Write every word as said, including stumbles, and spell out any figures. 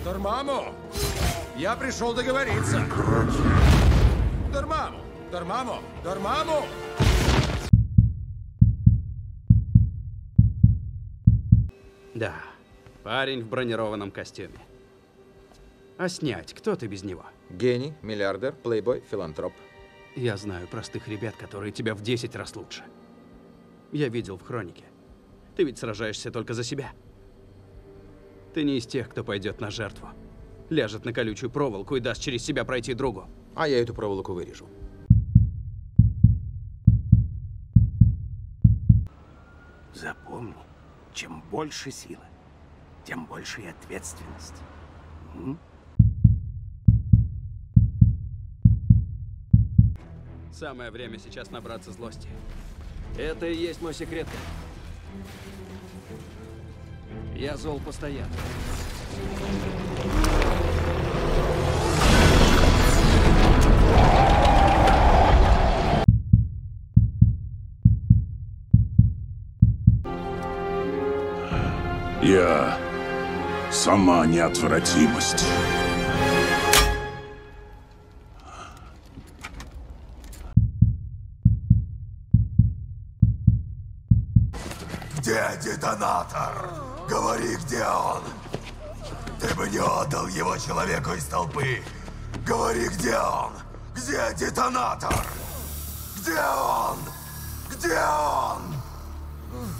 Дормамо! Я пришел договориться. Дормамо! Дормамо! Дормамо! Да, парень в бронированном костюме. А снять, кто ты без него? Гений, миллиардер, плейбой, филантроп. Я знаю простых ребят, которые тебя в десять раз лучше. Я видел в хронике. Ты ведь сражаешься только за себя. Ты не из тех, кто пойдет на жертву. Ляжет на колючую проволоку и даст через себя пройти другу. А я эту проволоку вырежу. Запомни, чем больше силы, тем больше и ответственность. М? Самое время сейчас набраться злости. Это и есть мой секрет. Я зол постоянно. Я сама неотвратимость. Где детонатор? Говори, где он? Ты бы не отдал его человеку из толпы. Говори, где он? Где детонатор? Где он? Где он?